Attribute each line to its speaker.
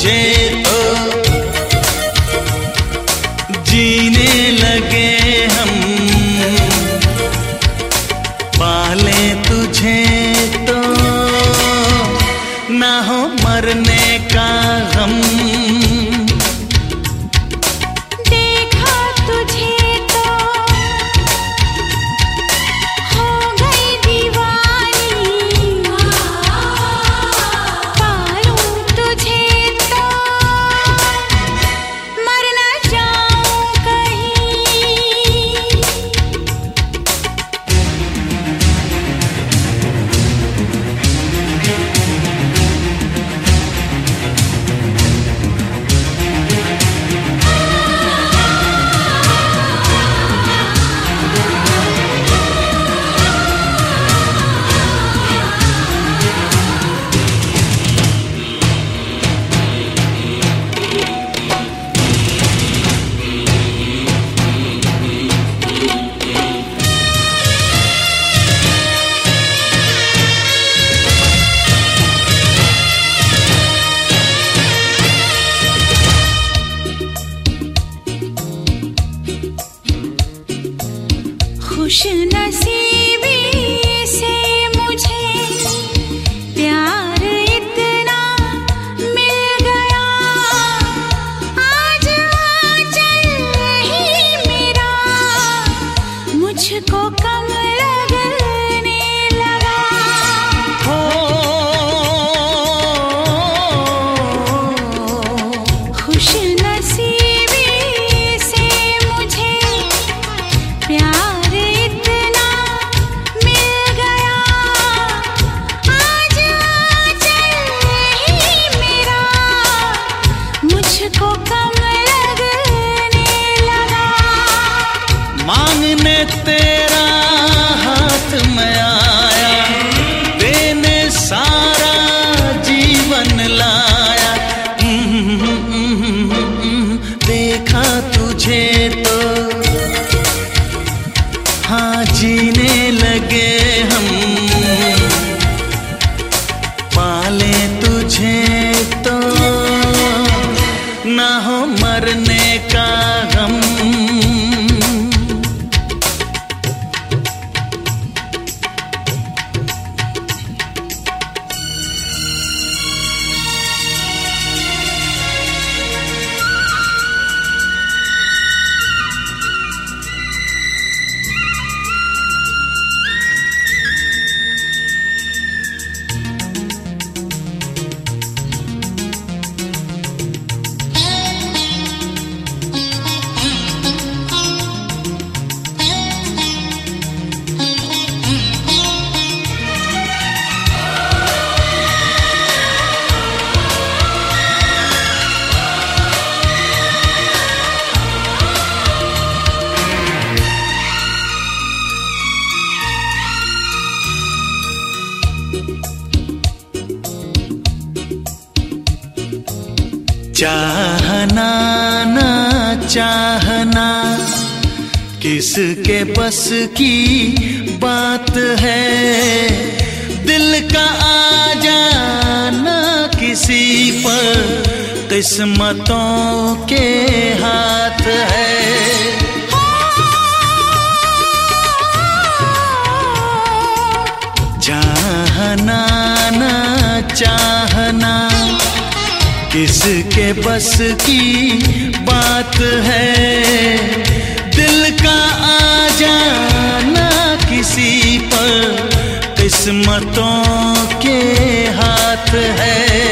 Speaker 1: तुझे तो जीने लगे हम, पाले तुझे तो ना हो मरने का गम।
Speaker 2: देखा तुझे तो हो गई दीवानी, पालूं तुझे तो मर न जाऊं कहीं। खुश नसीबी से मुझे प्यार इतना मिल गया, आज आंचल ही मेरा मुझको कम लगने लगा।
Speaker 1: हो
Speaker 2: खुश नसीबी से मुझे प्यार इतना मिल गया, आज आंचल ही मेरा मुझको कम लगने लगा।
Speaker 1: मांगने तेरा हाथ में आया, देने सारा जीवन लाया। देखा तुझे तो हाँ जीने लगे हम, पाले तुझे तो ना हो मरने का गम। चाहना ना चाहना किसके बस की बात है, दिल का आ जाना किसी पर किस्मतों के हाथ है। चाहना ना चाहना किसके बस की बात है, दिल का आ जाना किसी पर किस्मतों के हाथ है।